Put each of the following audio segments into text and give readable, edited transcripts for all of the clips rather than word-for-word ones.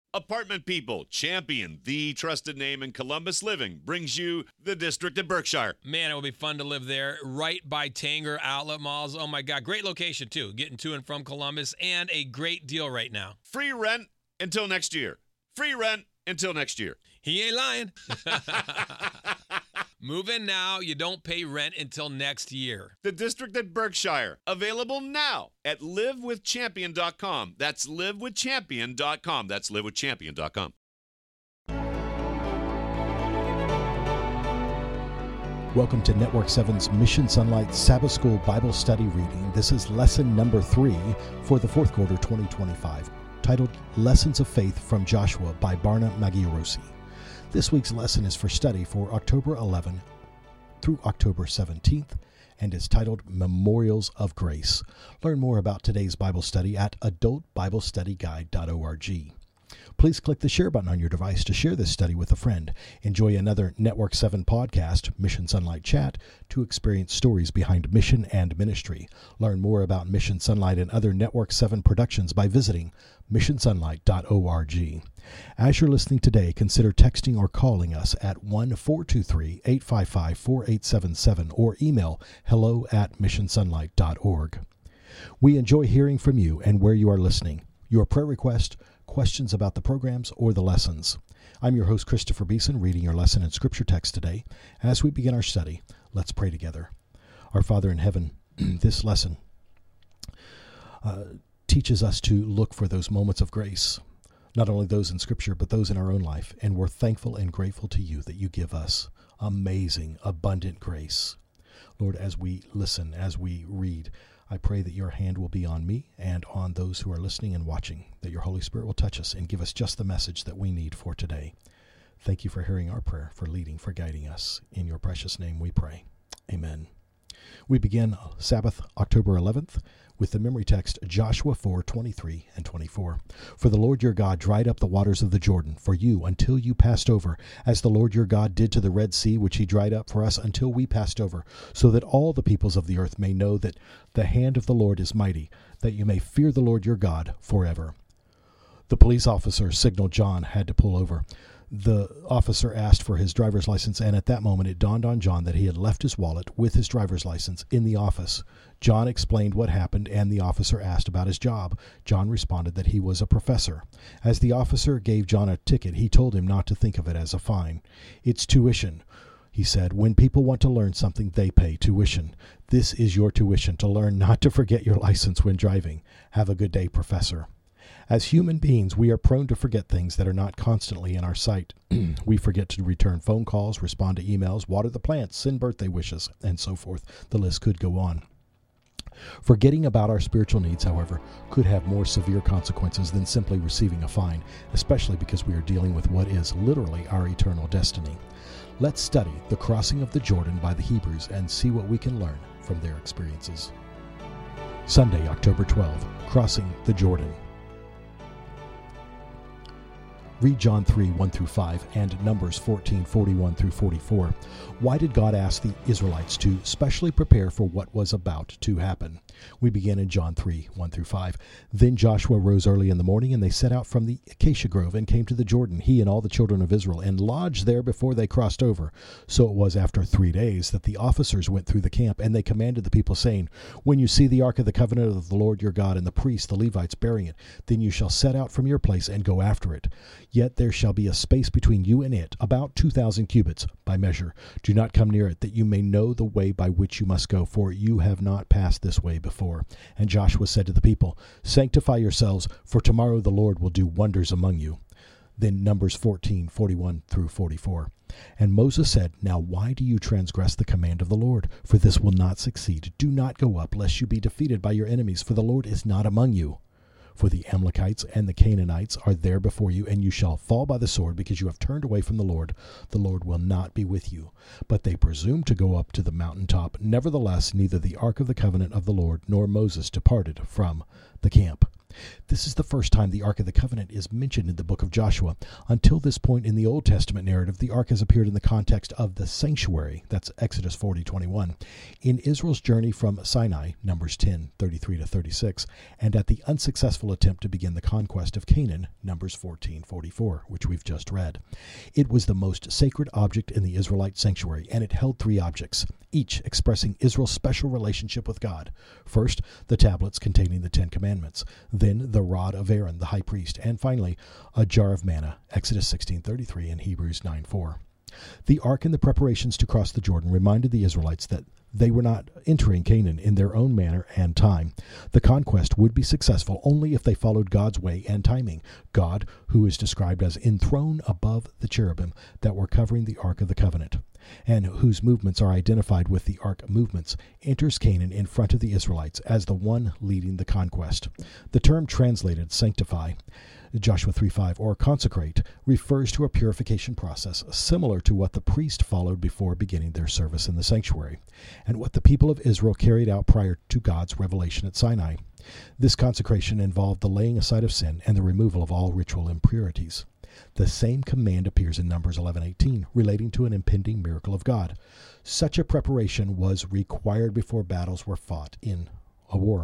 Apartment People, champion, the trusted name in Columbus living, brings you the District at Berkshire. Man, it will be fun to live there, right by Tanger Outlet Malls. Oh my God, great location too, getting to and from Columbus, and a great deal right now. Free rent until next year. Free rent until next year. He ain't lying. Move in now. You don't pay rent until next year. The District at Berkshire. Available now at livewithchampion.com. That's livewithchampion.com. That's livewithchampion.com. Welcome to Network 7's Mission Sunlight Sabbath School Bible Study Reading. This is lesson number 3 for the fourth quarter 2025, titled Lessons of Faith from Joshua by Barna Maggiorosi. This week's lesson is for study for October 11 through October 17th and is titled Memorials of Grace. Learn more about today's Bible study at adultbiblestudyguide.org. Please click the share button on your device to share this study with a friend. Enjoy another Network 7 podcast, Mission Sunlight Chat, to experience stories behind mission and ministry. Learn more about Mission Sunlight and other Network 7 productions by visiting missionsunlight.org. As you're listening today, consider texting or calling us at 1-423-855-4877 or email hello@missionsunlight.org. We enjoy hearing from you and where you are listening. Your prayer request, questions about the programs, or the lessons. I'm your host, Christopher Beeson, reading your lesson and scripture text today. As we begin our study, let's pray together. Our Father in heaven, this lesson teaches us to look for those moments of grace, not only those in scripture, but those in our own life. And we're thankful and grateful to you that you give us amazing, abundant grace. Lord, as we listen, as we read, I pray that your hand will be on me and on those who are listening and watching, that your Holy Spirit will touch us and give us just the message that we need for today. Thank you for hearing our prayer, for leading, for guiding us. In your precious name we pray. Amen. We begin Sabbath, October 11th, with the memory text Joshua 4:23 and 24. For the Lord your God dried up the waters of the Jordan for you until you passed over, as the Lord your God did to the Red Sea, which he dried up for us until we passed over, so that all the peoples of the earth may know that the hand of the Lord is mighty, that you may fear the Lord your God forever. The police officer signaled John had to pull over. The officer asked for his driver's license, and at that moment it dawned on John that he had left his wallet with his driver's license in the office. John explained what happened, and the officer asked about his job. John responded that he was a professor. As the officer gave John a ticket, he told him not to think of it as a fine. It's tuition, he said. When people want to learn something, they pay tuition. This is your tuition, to learn not to forget your license when driving. Have a good day, Professor. As human beings, we are prone to forget things that are not constantly in our sight. We forget to return phone calls, respond to emails, water the plants, send birthday wishes, and so forth. The list could go on. Forgetting about our spiritual needs, however, could have more severe consequences than simply receiving a fine, especially because we are dealing with what is literally our eternal destiny. Let's study the crossing of the Jordan by the Hebrews and see what we can learn from their experiences. Sunday, October 12, crossing the Jordan. Read John 3, 1 through 5, and Numbers 14, 41 through 44. Why did God ask the Israelites to specially prepare for what was about to happen? We begin in John 3, 1 through 5. Then Joshua rose early in the morning, and they set out from the acacia grove and came to the Jordan, he and all the children of Israel, and lodged there before they crossed over. So it was after 3 days that the officers went through the camp, and they commanded the people, saying, When you see the ark of the covenant of the Lord your God and the priests, the Levites, bearing it, then you shall set out from your place and go after it. Yet there shall be a space between you and it, about 2,000 cubits by measure. Do not come near it, that you may know the way by which you must go, for you have not passed this way before. And Joshua said to the people, Sanctify yourselves, for tomorrow the Lord will do wonders among you. Then Numbers 14, 41 through 44. And Moses said, Now why do you transgress the command of the Lord? For this will not succeed. Do not go up, lest you be defeated by your enemies, for the Lord is not among you. For the Amalekites and the Canaanites are there before you, and you shall fall by the sword, because you have turned away from the Lord. The Lord will not be with you. But they presumed to go up to the mountaintop. Nevertheless, neither the ark of the covenant of the Lord nor Moses departed from the camp. This is the first time the Ark of the Covenant is mentioned in the book of Joshua. Until this point in the Old Testament narrative, the Ark has appeared in the context of the sanctuary. That's Exodus 40:21. In Israel's journey from Sinai, Numbers 10:33-36, and at the unsuccessful attempt to begin the conquest of Canaan, Numbers 14:44, which we've just read. It was the most sacred object in the Israelite sanctuary, and it held three objects, each expressing Israel's special relationship with God. First, the tablets containing the Ten Commandments, then the rod of Aaron, the high priest, and finally, a jar of manna, Exodus 16:33 and Hebrews 9:4. The ark and the preparations to cross the Jordan reminded the Israelites that they were not entering Canaan in their own manner and time. The conquest would be successful only if they followed God's way and timing. God, who is described as enthroned above the cherubim that were covering the Ark of the Covenant, and whose movements are identified with the Ark movements, enters Canaan in front of the Israelites as the one leading the conquest. The term translated sanctify, Joshua 3:5, or consecrate, refers to a purification process similar to what the priest followed before beginning their service in the sanctuary, and what the people of Israel carried out prior to God's revelation at Sinai. This consecration involved the laying aside of sin and the removal of all ritual impurities. The same command appears in Numbers 11:18, relating to an impending miracle of God. Such a preparation was required before battles were fought in a war.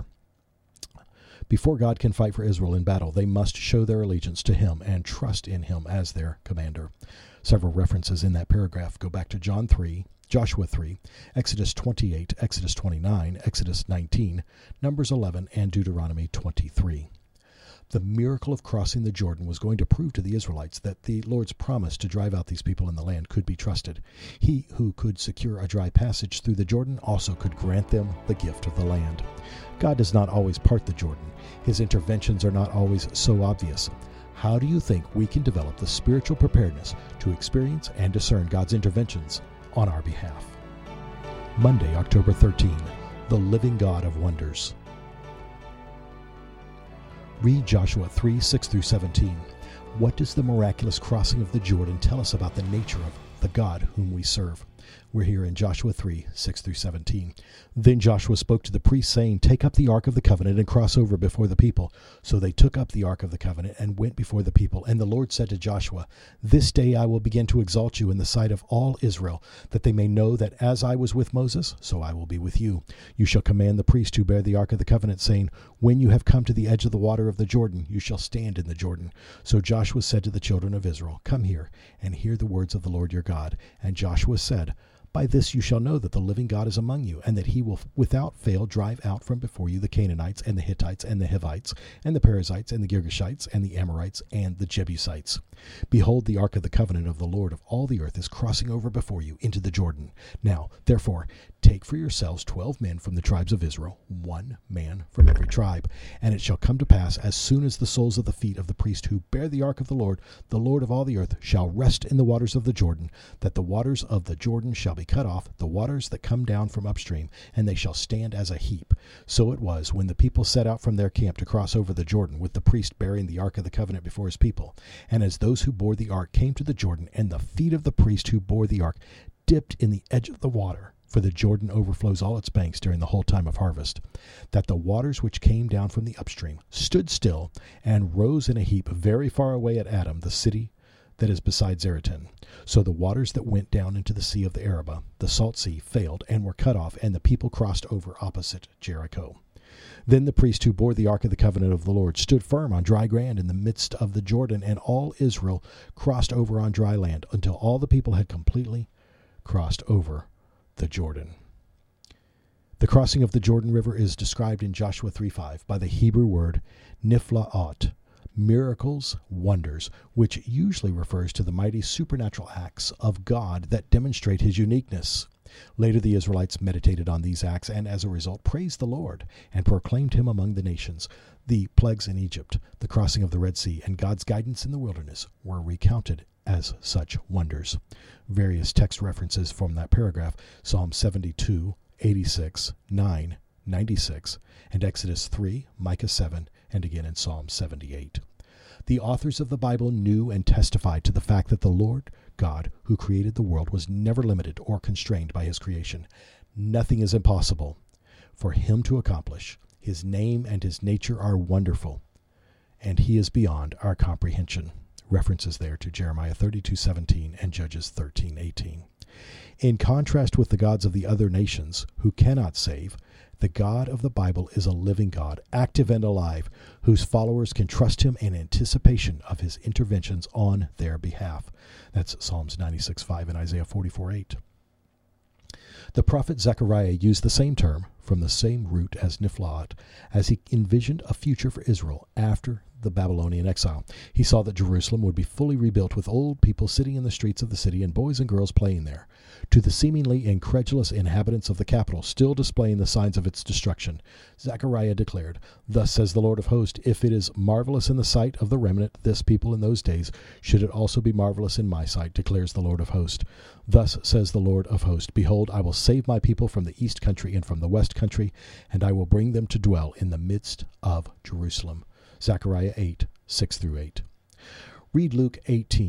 Before God can fight for Israel in battle, they must show their allegiance to Him and trust in Him as their commander. Several references in that paragraph go back to John 3, Joshua 3, Exodus 28, Exodus 29, Exodus 19, Numbers 11, and Deuteronomy 23. The miracle of crossing the Jordan was going to prove to the Israelites that the Lord's promise to drive out these people in the land could be trusted. He who could secure a dry passage through the Jordan also could grant them the gift of the land. God does not always part the Jordan. His interventions are not always so obvious. How do you think we can develop the spiritual preparedness to experience and discern God's interventions on our behalf? Monday, October 13, the living God of wonders. Read Joshua 3:6-17. What does the miraculous crossing of the Jordan tell us about the nature of the God whom we serve? We're here in Joshua 3:6-17. Then Joshua spoke to the priests, saying, "Take up the ark of the covenant and cross over before the people." So they took up the ark of the covenant and went before the people. And the Lord said to Joshua, "This day I will begin to exalt you in the sight of all Israel, that they may know that as I was with Moses, so I will be with you. You shall command the priest who bear the ark of the covenant, saying, When you have come to the edge of the water of the Jordan, you shall stand in the Jordan." So Joshua said to the children of Israel, "Come here and hear the words of the Lord your God." And Joshua said, "By this you shall know that the living God is among you, and that he will without fail drive out from before you the Canaanites, and the Hittites, and the Hivites, and the Perizzites, and the Girgashites, and the Amorites, and the Jebusites. Behold, the ark of the covenant of the Lord of all the earth is crossing over before you into the Jordan. Now, therefore, take for yourselves 12 men from the tribes of Israel, 1 man from every tribe. And it shall come to pass, as soon as the soles of the feet of the priest who bear the ark of the Lord of all the earth, shall rest in the waters of the Jordan, that the waters of the Jordan shall be cut off, the waters that come down from upstream, and they shall stand as a heap. So it was, when the people set out from their camp to cross over the Jordan, with the priest bearing the ark of the covenant before his people. And as those who bore the ark came to the Jordan, and the feet of the priest who bore the ark dipped in the edge of the water, for the Jordan overflows all its banks during the whole time of harvest, that the waters which came down from the upstream stood still and rose in a heap very far away at Adam, the city that is beside Zaretan. So the waters that went down into the sea of the Arabah, the salt sea, failed and were cut off, and the people crossed over opposite Jericho. Then the priest who bore the ark of the covenant of the Lord stood firm on dry ground in the midst of the Jordan, and all Israel crossed over on dry land until all the people had completely crossed over the Jordan. The crossing of the Jordan River is described in Joshua 3:5 by the Hebrew word niflaot, miracles, wonders, which usually refers to the mighty supernatural acts of God that demonstrate his uniqueness. Later the Israelites meditated on these acts and as a result praised the Lord and proclaimed him among the nations. The plagues in Egypt, the crossing of the Red Sea, and God's guidance in the wilderness were recounted as such wonders. Various text references from that paragraph: Psalm 72, 86, 9, 96, and Exodus 3, Micah 7, and again in Psalm 78. The authors of the Bible knew and testified to the fact that the Lord God, who created the world, was never limited or constrained by his creation. Nothing is impossible for him to accomplish. His name and his nature are wonderful. and he is beyond our comprehension. References there to Jeremiah 32:17 and Judges 13:18. In contrast with the gods of the other nations who cannot save, the God of the Bible is a living God, active and alive, whose followers can trust him in anticipation of his interventions on their behalf. That's Psalms 96:5 and Isaiah 44:8. The prophet Zechariah used the same term from the same root as Niflaot as he envisioned a future for Israel after the Babylonian exile. He saw that Jerusalem would be fully rebuilt with old people sitting in the streets of the city and boys and girls playing there. To the seemingly incredulous inhabitants of the capital, still displaying the signs of its destruction, Zechariah declared, "Thus says the Lord of hosts, if it is marvelous in the sight of the remnant, this people in those days, should it also be marvelous in my sight, declares the Lord of hosts. Thus says the Lord of hosts, behold, I will save my people from the east country and from the west country, and I will bring them to dwell in the midst of Jerusalem." Zechariah 8:6-8. Read Luke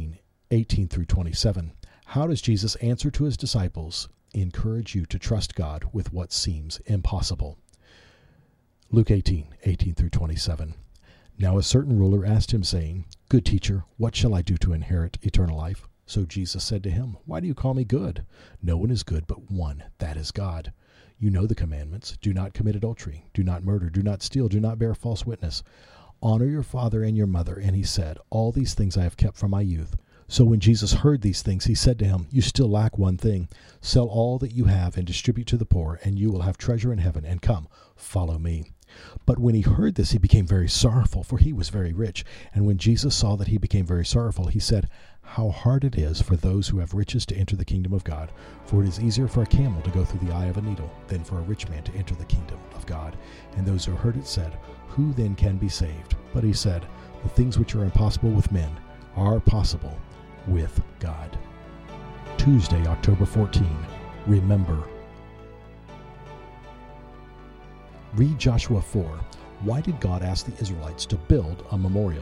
18:18-27. How does Jesus' answer to his disciples encourage you to trust God with what seems impossible? Luke 18:18-27. Now a certain ruler asked him, saying, Good teacher, what shall I do to inherit eternal life? So Jesus said to him, Why do you call me good? No one is good but one, that is God. You know the commandments. Do not commit adultery. Do not murder. Do not steal. Do not bear false witness. Honor your father and your mother. And he said, All these things I have kept from my youth. So when Jesus heard these things, he said to him, You still lack one thing. Sell all that you have and distribute to the poor, and you will have treasure in heaven. And come, follow me. But when he heard this, he became very sorrowful, for he was very rich. And when Jesus saw that he became very sorrowful, he said, How hard it is for those who have riches to enter the kingdom of God. For it is easier for a camel to go through the eye of a needle than for a rich man to enter the kingdom of God. And those who heard it said, Who then can be saved? But he said, The things which are impossible with men are possible with God. Tuesday, October 14. Remember. Read Joshua 4. Why did God ask the Israelites to build a memorial?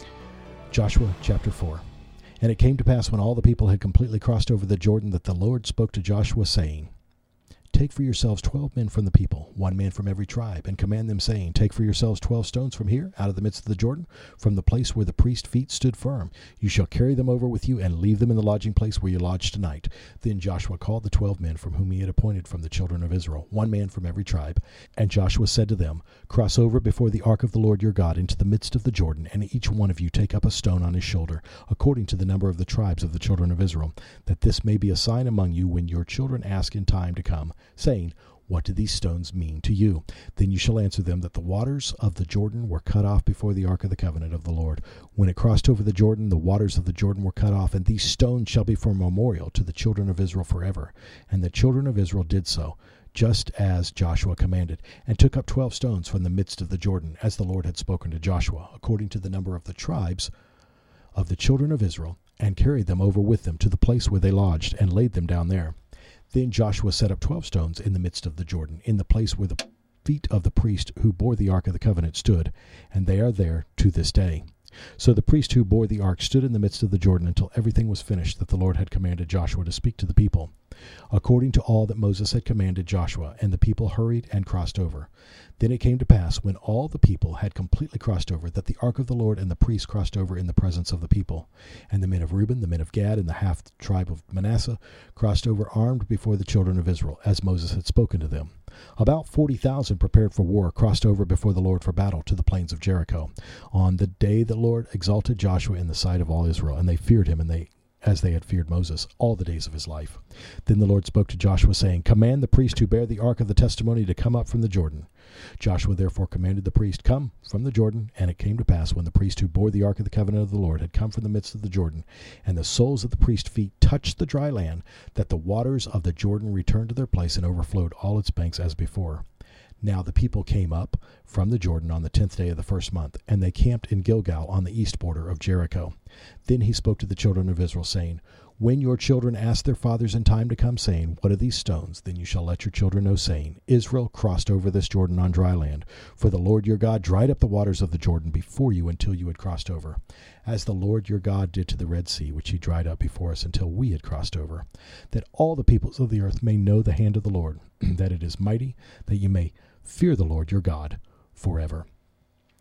Joshua chapter 4. And it came to pass when all the people had completely crossed over the Jordan that the Lord spoke to Joshua, saying, Take for yourselves 12 men from the people, 1 man from every tribe, and command them, saying, Take for yourselves 12 stones from here, out of the midst of the Jordan, from the place where the priest's feet stood firm. You shall carry them over with you, and leave them in the lodging place where you lodge tonight. Then Joshua called the 12 men from whom he had appointed from the children of Israel, 1 man from every tribe. And Joshua said to them, Cross over before the ark of the Lord your God into the midst of the Jordan, and each one of you take up a stone on his shoulder, according to the number of the tribes of the children of Israel, that this may be a sign among you when your children ask in time to come, saying, What do these stones mean to you? Then you shall answer them that the waters of the Jordan were cut off before the ark of the covenant of the Lord. When it crossed over the Jordan, the waters of the Jordan were cut off, and these stones shall be for a memorial to the children of Israel forever. And the children of Israel did so, just as Joshua commanded, and took up 12 stones from the midst of the Jordan, as the Lord had spoken to Joshua, according to the number of the tribes of the children of Israel, and carried them over with them to the place where they lodged, and laid them down there. Then Joshua set up 12 stones in the midst of the Jordan, in the place where the feet of the priest who bore the ark of the covenant stood, and they are there to this day. So the priest who bore the ark stood in the midst of the Jordan until everything was finished that the Lord had commanded Joshua to speak to the people, according to all that Moses had commanded Joshua, and the people hurried and crossed over. Then it came to pass, when all the people had completely crossed over, that the ark of the Lord and the priests crossed over in the presence of the people. And the men of Reuben, the men of Gad, and the half tribe of Manasseh crossed over armed before the children of Israel, as Moses had spoken to them. About 40,000 prepared for war crossed over before the Lord for battle to the plains of Jericho, on the day the Lord exalted Joshua in the sight of all Israel, and they feared him, as they had feared Moses, all the days of his life. Then the Lord spoke to Joshua, saying, Command the priest who bear the ark of the testimony to come up from the Jordan. Joshua therefore commanded the priest, Come from the Jordan. And it came to pass, when the priest who bore the ark of the covenant of the Lord had come from the midst of the Jordan, and the soles of the priest's feet touched the dry land, that the waters of the Jordan returned to their place and overflowed all its banks as before. Now the people came up from the Jordan on the 10th day of the first month, and they camped in Gilgal on the east border of Jericho. Then he spoke to the children of Israel, saying, When your children ask their fathers in time to come, saying, What are these stones? Then you shall let your children know, saying, Israel crossed over this Jordan on dry land. For the Lord your God dried up the waters of the Jordan before you until you had crossed over, as the Lord your God did to the Red Sea, which he dried up before us until we had crossed over, that all the peoples of the earth may know the hand of the Lord, that it is mighty, that you may fear the Lord your God forever.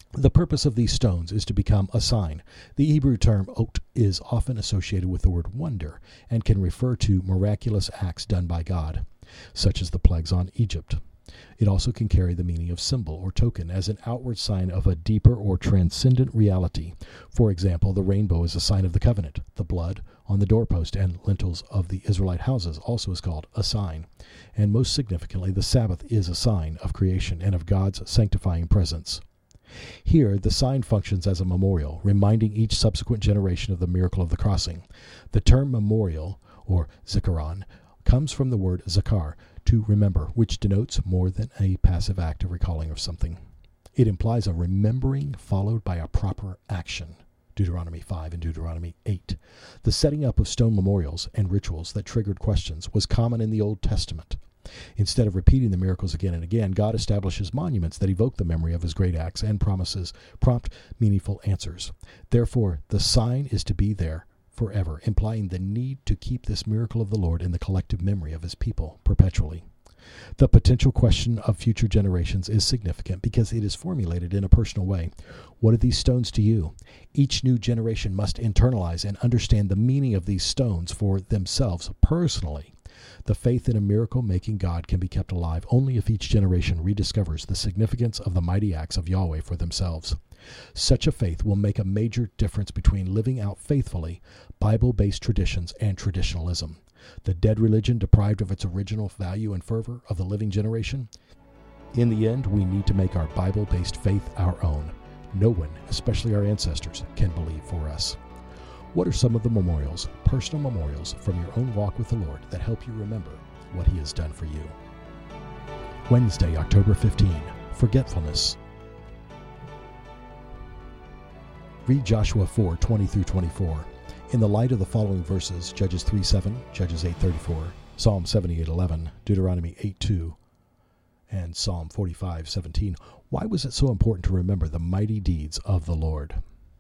The purpose of these stones is to become a sign. The Hebrew term ot is often associated with the word wonder and can refer to miraculous acts done by God, such as the plagues on Egypt. It also can carry the meaning of symbol or token as an outward sign of a deeper or transcendent reality. For example, the rainbow is a sign of the covenant. The blood on the doorpost and lintels of the Israelite houses also is called a sign. And most significantly, the Sabbath is a sign of creation and of God's sanctifying presence. Here, the sign functions as a memorial, reminding each subsequent generation of the miracle of the crossing. The term memorial, or zikaron, comes from the word zakar, to remember, which denotes more than a passive act of recalling of something. It implies a remembering followed by a proper action. Deuteronomy 5 and Deuteronomy 8. The setting up of stone memorials and rituals that triggered questions was common in the Old Testament. Instead of repeating the miracles again and again, God establishes monuments that evoke the memory of his great acts and promises prompt, meaningful answers. Therefore, the sign is to be there forever, implying the need to keep this miracle of the Lord in the collective memory of his people perpetually. The potential question of future generations is significant because it is formulated in a personal way. What are these stones to you? Each new generation must internalize and understand the meaning of these stones for themselves personally. The faith in a miracle-making God can be kept alive only if each generation rediscovers the significance of the mighty acts of Yahweh for themselves. Such a faith will make a major difference between living out faithfully Bible-based traditions and traditionalism. The dead religion deprived of its original value and fervor of the living generation. In the end, we need to make our Bible-based faith our own. No one, especially our ancestors, can believe for us. What are some of the memorials, personal memorials from your own walk with the Lord that help you remember what he has done for you? Wednesday, October 15, Forgetfulness. Read Joshua 4:20-24. In the light of the following verses, Judges 3:7, Judges 8:34, Psalm 78:11, Deuteronomy 8:2, and Psalm 45:17, why was it so important to remember the mighty deeds of the Lord?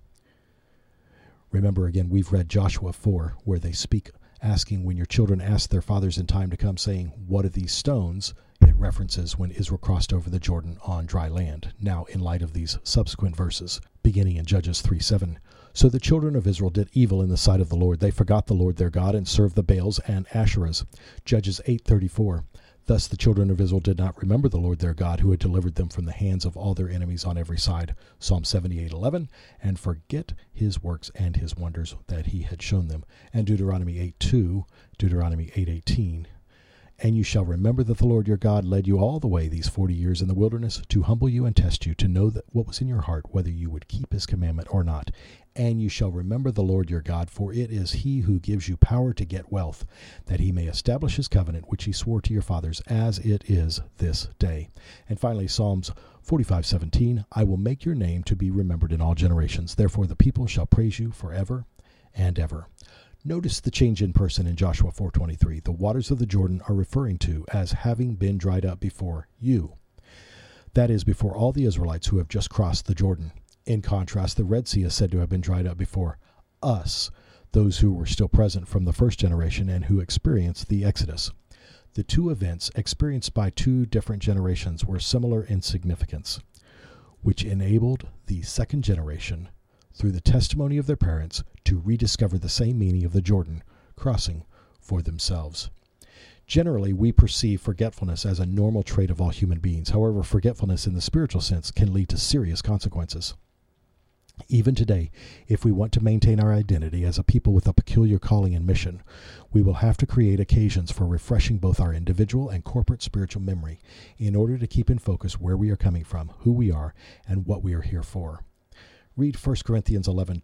Remember again, we've read Joshua 4, where they speak, asking when your children ask their fathers in time to come, saying, what are these stones? It references when Israel crossed over the Jordan on dry land. Now, in light of these subsequent verses, beginning in Judges 3:7, so the children of Israel did evil in the sight of the Lord. They forgot the Lord their God and served the Baals and Asherahs. Judges 8:34, thus the children of Israel did not remember the Lord their God, who had delivered them from the hands of all their enemies on every side. Psalm 78:11, and forget his works and his wonders that he had shown them. And Deuteronomy 8:2, Deuteronomy 8:18, and you shall remember that the Lord your God led you all the way these 40 years in the wilderness to humble you and test you, to know that what was in your heart, whether you would keep his commandment or not. And you shall remember the Lord your God, for it is he who gives you power to get wealth, that he may establish his covenant, which he swore to your fathers, as it is this day. And finally, Psalms 45:17, I will make your name to be remembered in all generations. Therefore the people shall praise you forever and ever. Notice the change in person in Joshua 4:23. The waters of the Jordan are referring to as having been dried up before you. That is, before all the Israelites who have just crossed the Jordan. In contrast, the Red Sea is said to have been dried up before us, those who were still present from the first generation and who experienced the Exodus. The two events experienced by two different generations were similar in significance, which enabled the second generation, through the testimony of their parents, to rediscover the same meaning of the Jordan crossing for themselves. Generally, we perceive forgetfulness as a normal trait of all human beings. However, forgetfulness in the spiritual sense can lead to serious consequences. Even today, if we want to maintain our identity as a people with a peculiar calling and mission, we will have to create occasions for refreshing both our individual and corporate spiritual memory in order to keep in focus where we are coming from, who we are, and what we are here for. Read 1 Corinthians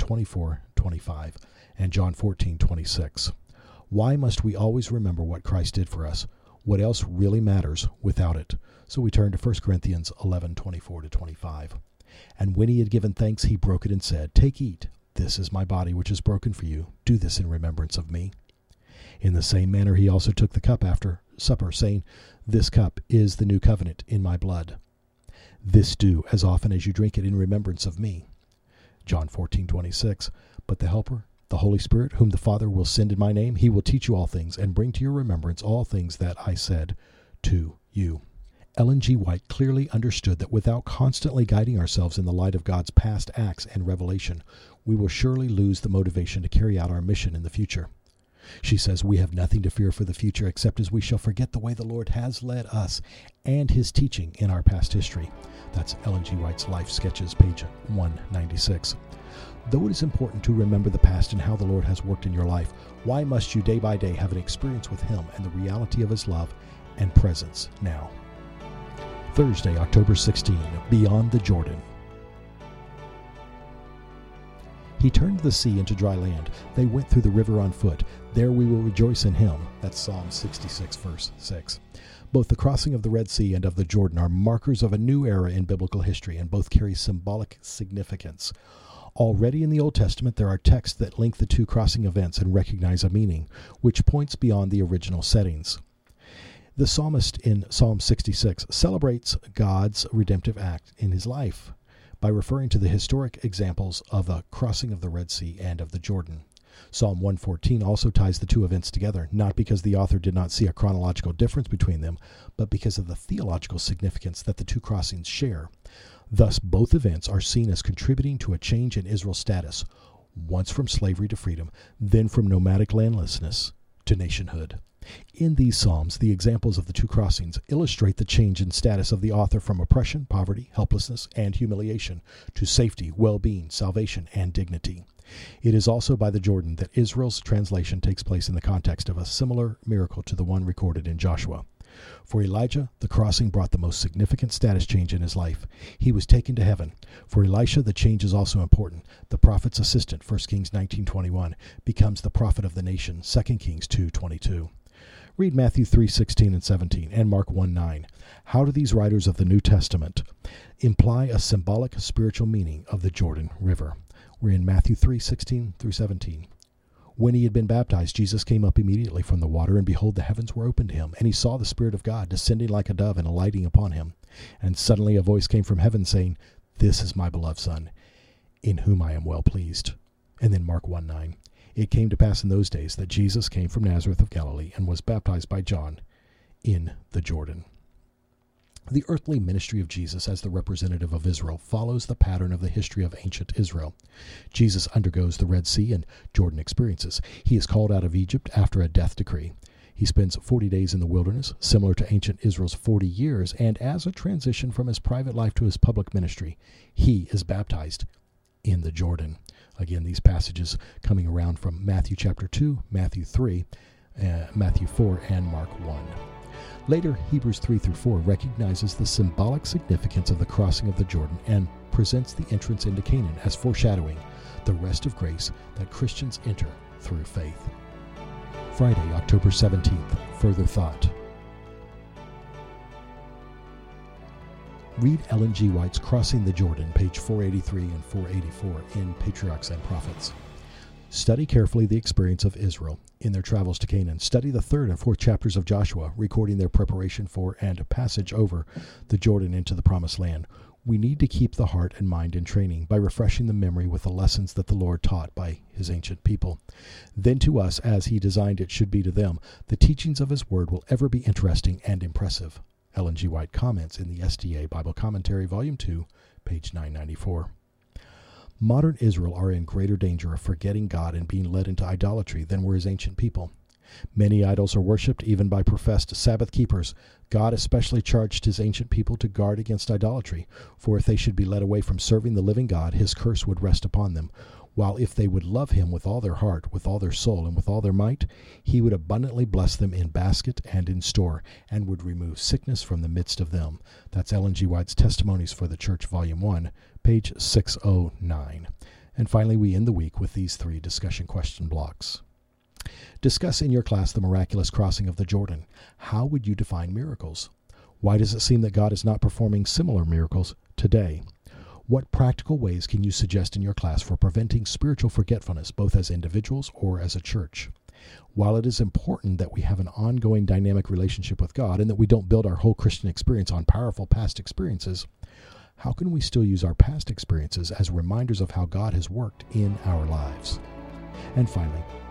11:24-25 and John 14:26. Why must we always remember what Christ did for us? What else really matters without it? So we turn to 1 Corinthians 11:24-25. And when he had given thanks, he broke it and said, take, eat. This is my body, which is broken for you. Do this in remembrance of me. In the same manner he also took the cup after supper, saying, this cup is the new covenant in my blood. This do as often as you drink it in remembrance of me. John 14:26. But the Helper, the Holy Spirit, whom the Father will send in my name, he will teach you all things and bring to your remembrance all things that I said to you. Ellen G. White clearly understood that without constantly guiding ourselves in the light of God's past acts and revelation, we will surely lose the motivation to carry out our mission in the future. She says, "We have nothing to fear for the future except as we shall forget the way the Lord has led us and his teaching in our past history." That's Ellen G. White's Life Sketches, page 196. Though it is important to remember the past and how the Lord has worked in your life, why must you day by day have an experience with him and the reality of his love and presence now? Thursday, October 16, Beyond the Jordan. He turned the sea into dry land. They went through the river on foot. There we will rejoice in him. That's Psalm 66, verse 6. Both the crossing of the Red Sea and of the Jordan are markers of a new era in biblical history, and both carry symbolic significance. Already in the Old Testament, there are texts that link the two crossing events and recognize a meaning, which points beyond the original settings. The psalmist in Psalm 66 celebrates God's redemptive act in his life by referring to the historic examples of the crossing of the Red Sea and of the Jordan. Psalm 114 also ties the two events together, not because the author did not see a chronological difference between them, but because of the theological significance that the two crossings share. Thus, both events are seen as contributing to a change in Israel's status, once from slavery to freedom, then from nomadic landlessness to nationhood. In these psalms, the examples of the two crossings illustrate the change in status of the author from oppression, poverty, helplessness, and humiliation to safety, well-being, salvation, and dignity. It is also by the Jordan that Israel's translation takes place in the context of a similar miracle to the one recorded in Joshua. For Elijah, the crossing brought the most significant status change in his life. He was taken to heaven. For Elisha, the change is also important. The prophet's assistant, 1 Kings 19:21, becomes the prophet of the nation, 2 Kings 2:22. Read Matthew 3:16 and 17 and Mark 1:9. How do these writers of the New Testament imply a symbolic spiritual meaning of the Jordan River? We're in Matthew 3:16 through 17. When he had been baptized, Jesus came up immediately from the water, and behold, the heavens were opened to him, and he saw the Spirit of God descending like a dove and alighting upon him. And suddenly a voice came from heaven saying, "This is my beloved Son, in whom I am well pleased." And then Mark 1:9. It came to pass in those days that Jesus came from Nazareth of Galilee and was baptized by John in the Jordan. The earthly ministry of Jesus as the representative of Israel follows the pattern of the history of ancient Israel. Jesus undergoes the Red Sea and Jordan experiences. He is called out of Egypt after a death decree. He spends 40 days in the wilderness, similar to ancient Israel's 40 years, and as a transition from his private life to his public ministry, he is baptized in the Jordan. Again, these passages coming around from Matthew chapter 2, Matthew 3, Matthew 4, and Mark 1. Later, Hebrews 3 through 4 recognizes the symbolic significance of the crossing of the Jordan and presents the entrance into Canaan as foreshadowing the rest of grace that Christians enter through faith. Friday, October 17th, Further Thought. Read Ellen G. White's Crossing the Jordan, page 483 and 484 in Patriarchs and Prophets. Study carefully the experience of Israel in their travels to Canaan. Study the 3rd and 4th chapters of Joshua, recording their preparation for and passage over the Jordan into the Promised Land. We need to keep the heart and mind in training by refreshing the memory with the lessons that the Lord taught by his ancient people. Then to us, as he designed it should be to them, the teachings of his word will ever be interesting and impressive. Ellen G. White comments in the SDA Bible Commentary, Volume 2, page 994. Modern Israel are in greater danger of forgetting God and being led into idolatry than were his ancient people. Many idols are worshipped even by professed Sabbath keepers. God especially charged his ancient people to guard against idolatry, for if they should be led away from serving the living God, his curse would rest upon them. While if they would love him with all their heart, with all their soul, and with all their might, he would abundantly bless them in basket and in store, and would remove sickness from the midst of them. That's Ellen G. White's Testimonies for the Church, Volume 1, page 609. And finally, we end the week with these 3 discussion question blocks. Discuss in your class the miraculous crossing of the Jordan. How would you define miracles? Why does it seem that God is not performing similar miracles today? What practical ways can you suggest in your class for preventing spiritual forgetfulness, both as individuals or as a church? While it is important that we have an ongoing dynamic relationship with God and that we don't build our whole Christian experience on powerful past experiences, how can we still use our past experiences as reminders of how God has worked in our lives? And finally,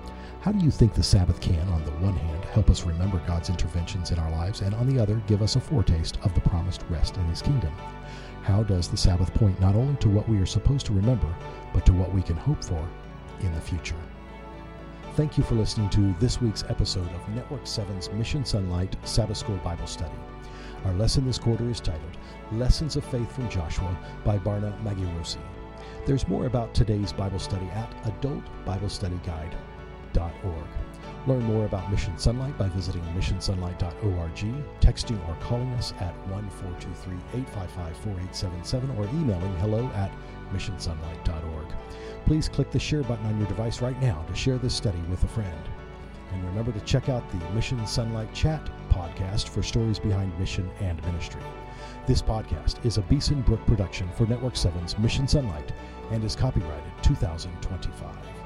How do you think the Sabbath can, on the one hand, help us remember God's interventions in our lives, and on the other, give us a foretaste of the promised rest in His kingdom? How does the Sabbath point not only to what we are supposed to remember, but to what we can hope for in the future? Thank you for listening to this week's episode of Network 7's Mission Sunlight Sabbath School Bible Study. Our lesson this quarter is titled Lessons of Faith from Joshua by Barna Magirosi. There's more about today's Bible study at adultbiblestudyguide.org. Learn more about Mission Sunlight by visiting missionsunlight.org, texting or calling us at 1-423-855-4877, or emailing hello@missionsunlight.org. Please click the share button on your device right now to share this study with a friend. And remember to check out the Mission Sunlight Chat podcast for stories behind mission and ministry. This podcast is a Beeson Brook production for Network 7's Mission Sunlight and is copyrighted 2025.